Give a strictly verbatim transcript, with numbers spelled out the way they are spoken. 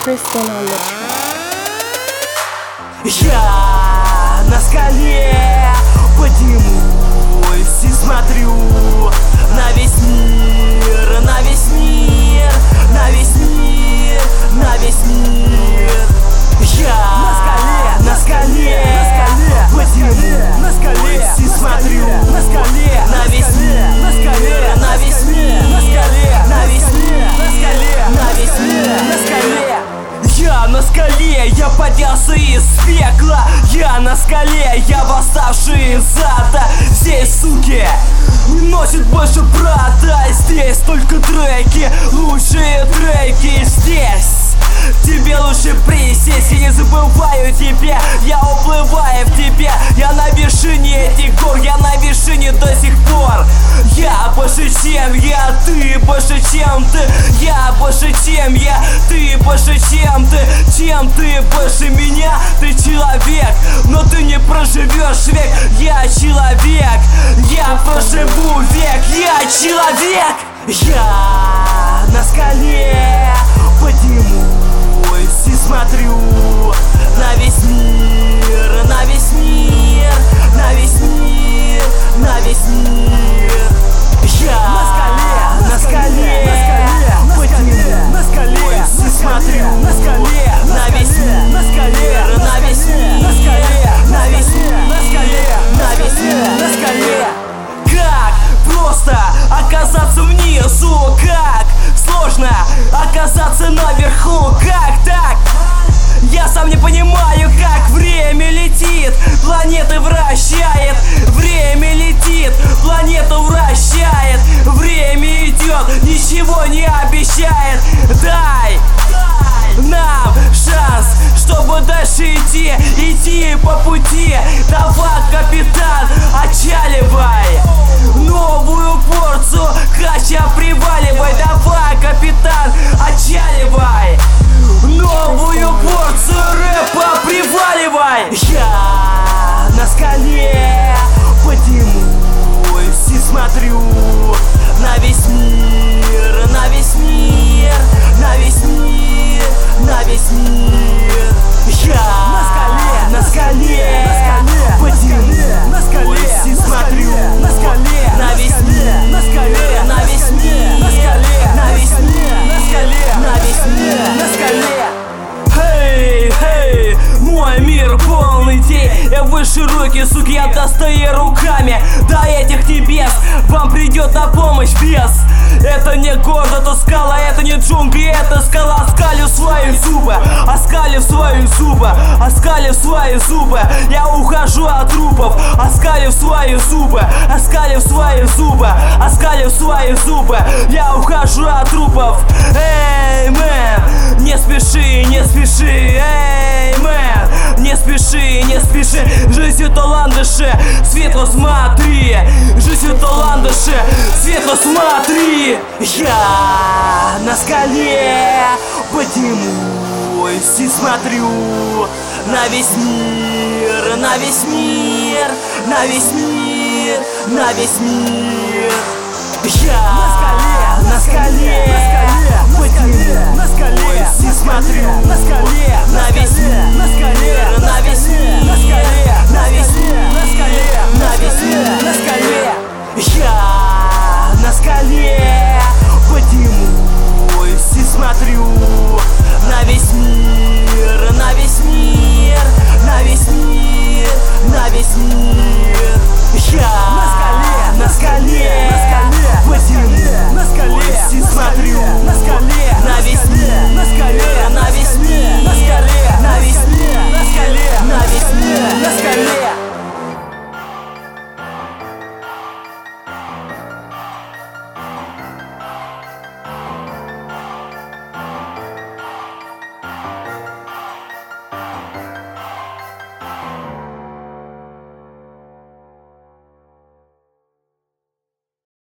Kristen on the track. Я на скале поднимусь и смотрю на весь мир, на весь мир, на весь мир, на весь мир. Я на скале, на скале, поднимусь и смотрю на скале, на весь мир, на скале, на весь мир, на скале, на весь мир, на скале, на весь мир, на скале. Я на скале, я поднялся из пекла. Я на скале, я восставший из ада. Здесь, суки, не носит больше брата. Здесь только треки, лучшие треки. Здесь тебе лучше присесть. Я не забываю тебя, я уплываю в тебе. Я на вершине этих гор, я на вершине до сих пор. Я больше, чем я, ты больше, чем ты. Я больше, чем я, ты больше, чем ты. Чем ты больше меня, ты человек, но ты не проживешь век. Я человек, я проживу век. Я человек. Я на скале поднимусь и смотрю на весь мир, на весь мир, на весь мир, на весь мир. Я на скале, на скале, поднимусь и смотрю на скале, на весь мир, на скале, на весь мир, на скале, на весь мир, на скале, на весь мир, на скале. Как просто оказаться внизу, как сложно оказаться наверху, как так? Я сам не понимаю, как время летит, планеты вращает, время летит, планету вращает, время идет, ничего не обещает. Дай нам шанс, чтобы дальше идти, идти по пути. Давай, капитан, отчаливай, новую порцию хача приваливай. Давай, капитан, отчаливай, новую порцию рэпа приваливай. Я на скале поднимусь и смотрю на весь мир, на весь мир, на весь мир, на весь мир. Я на скале, на скале, поднимусь и смотрю на скале, на весь мир, на скале, на весь мир, на скале, на весь мир, на скале, на весь мир, на скале. Эй, эй, мой мир полный идей. Я выше руки, суки, я достаю руками до этих небес. Вам придет на помощь без. Это не город, это скала, это не джунгли, это скала. Оскалив свои зубы, оскалив свои зубы, оскалив свои зубы. Я ухожу от трупов, оскалив свои зубы, оскалив свои зубы, оскалив свои зубы. Я ухожу от трупов. Эй, мэн, не спеши, не спеши. Эй, мэн, не спеши, не спеши. Жизнь это ландыши, светло смотри. Жизнь это ландыши, светло смотри. Я на скале поднимусь и смотрю на весь мир, на весь мир, на весь мир, на весь мир. Я на скале, поднимусь и смотрю на весь мир, на весь мир, на весь мир, на скале, на весь